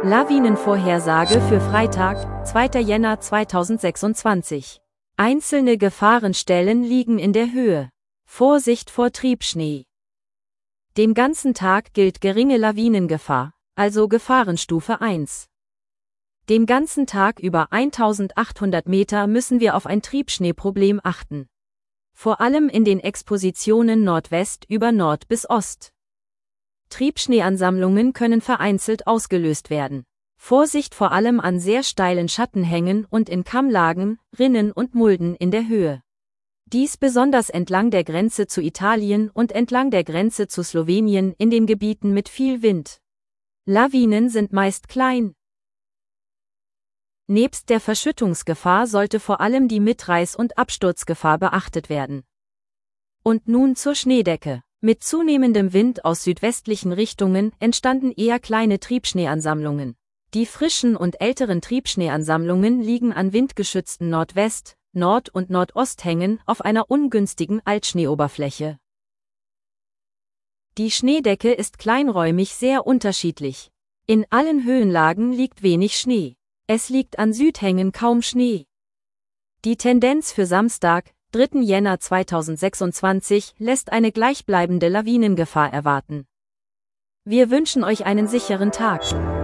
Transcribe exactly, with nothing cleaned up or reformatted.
Lawinenvorhersage für Freitag, zweiter Jänner zweitausendsechsundzwanzig. Einzelne Gefahrenstellen liegen in der Höhe. Vorsicht vor Triebschnee. Dem ganzen Tag gilt geringe Lawinengefahr, also Gefahrenstufe eins. Dem ganzen Tag über eintausendachthundert Meter müssen wir auf ein Triebschneeproblem achten. Vor allem in den Expositionen Nordwest über Nord bis Ost. Triebschneeansammlungen können vereinzelt ausgelöst werden. Vorsicht vor allem an sehr steilen Schattenhängen und in Kammlagen, Rinnen und Mulden in der Höhe. Dies besonders entlang der Grenze zu Italien und entlang der Grenze zu Slowenien in den Gebieten mit viel Wind. Lawinen sind meist klein. Nebst der Verschüttungsgefahr sollte vor allem die Mitreiß- und Absturzgefahr beachtet werden. Und nun zur Schneedecke. Mit zunehmendem Wind aus südwestlichen Richtungen entstanden eher kleine Triebschneeansammlungen. Die frischen und älteren Triebschneeansammlungen liegen an windgeschützten Nordwest-, Nord- und Nordosthängen auf einer ungünstigen Altschneeoberfläche. Die Schneedecke ist kleinräumig sehr unterschiedlich. In allen Höhenlagen liegt wenig Schnee. Es liegt an Südhängen kaum Schnee. Die Tendenz für Samstag, dritten Jänner zweitausendsechsundzwanzig, lässt eine gleichbleibende Lawinengefahr erwarten. Wir wünschen euch einen sicheren Tag.